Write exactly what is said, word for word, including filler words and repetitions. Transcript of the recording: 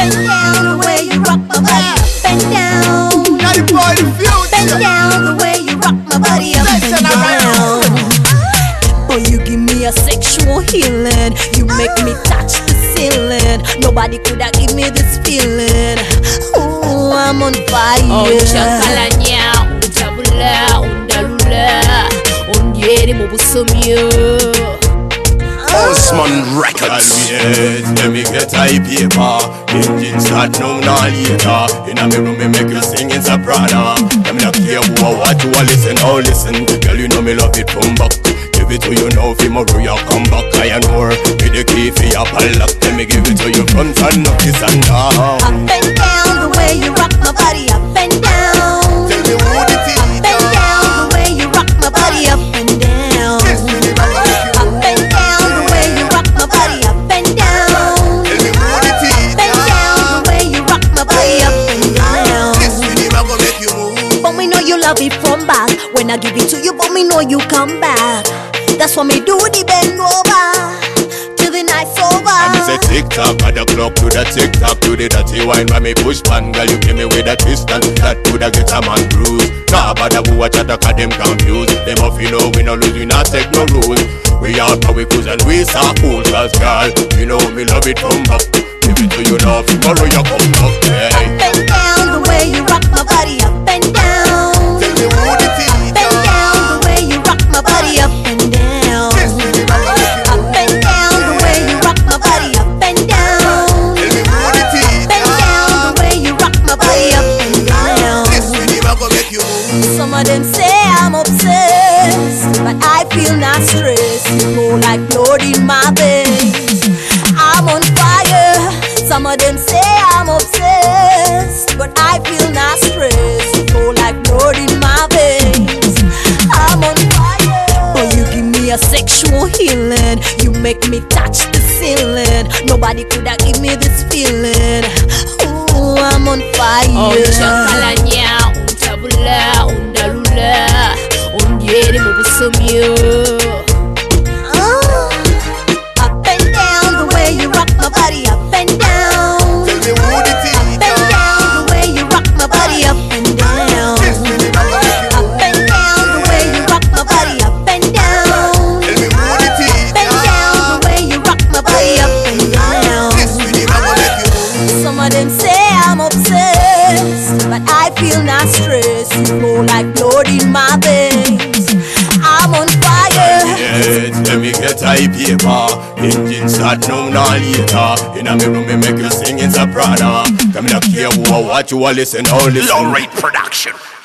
Bend down the way you rock my body up and down. Now the boy the future. Bend down the way you rock my body up and down. Oh, you give me a sexual healing. You make me touch the ceiling. Nobody could have give me this feeling. Oh, I'm on fire. Oh, chakalanya, untabula, undalula, undieri mubusumyo. Osman Records. Yes, let me get high paper. Engine start now, now later. In a me room, me make you sing in soprano. Let me not care who or what you are listen, oh listen. Girl, you know me love it from back. Give it to you now, fi more you come back. I and more. With the key for your padlock. Let me give it to you front and up, this and down. Up and down the way you rock my body up and down. Tell me who the tea. Up and down the way you rock my body up and down. Up and down the way you rock my body up and down. Tell me who the tea. Up and down the way you rock my body up and down. This really ma go make you move. But me know you love it from back. When I give it to you, but me know you come back. That's why me do the bend over till the night's over. And it's a tick-tock at the clock to the tick-tock to the dirty wine. When me push pan, girl, you give me with a twist and that coulda get a man bruise. Nah, but the watch at the car, them confused. Them off, you know, we no lose, we not take no rules. We all power cruise and we so cool. Cause girl, you know me love it from back. Give it to you now, tomorrow you come back. Hey. Up and down the way you rock my body up and down. Tell me who the tea. Up and down the way you rock my body up and down. This really ma go make you Up and down the way you rock my body up and down. Tell me who the tea. Up and down the way you rock my body up and down. This really ma go make you move. Some of them say I'm obsessed, but I feel not stressed. You go like blood in my veins. I'm on fire. Some of them say I'm obsessed, but I feel not stressed. You go like blood in my veins. I'm on fire. Oh, you give me a sexual healing. You make me touch the ceiling. Nobody could have give me this feeling. Oh, I'm on fire. Oh, chakalanya, untabula, undalula, undieri mubusumyo. Up and down the way you rock my body up and down. Tell me who the tea. Up and down the way you rock my body up and down. This really ma go make you Up and down the way you rock my body up and down. Tell me who the tea. Up and down the way you rock my body up and down. This really ma go make you move. Some of them say I'm obsessed, but I feel not stressed. You go like blood in my veins. I'm on fire. Yes, let me get high paper. Engine start now, now later. In a me room, me make you sing in soprano. Come not care who or what you are listen, oh listen. Low rate production.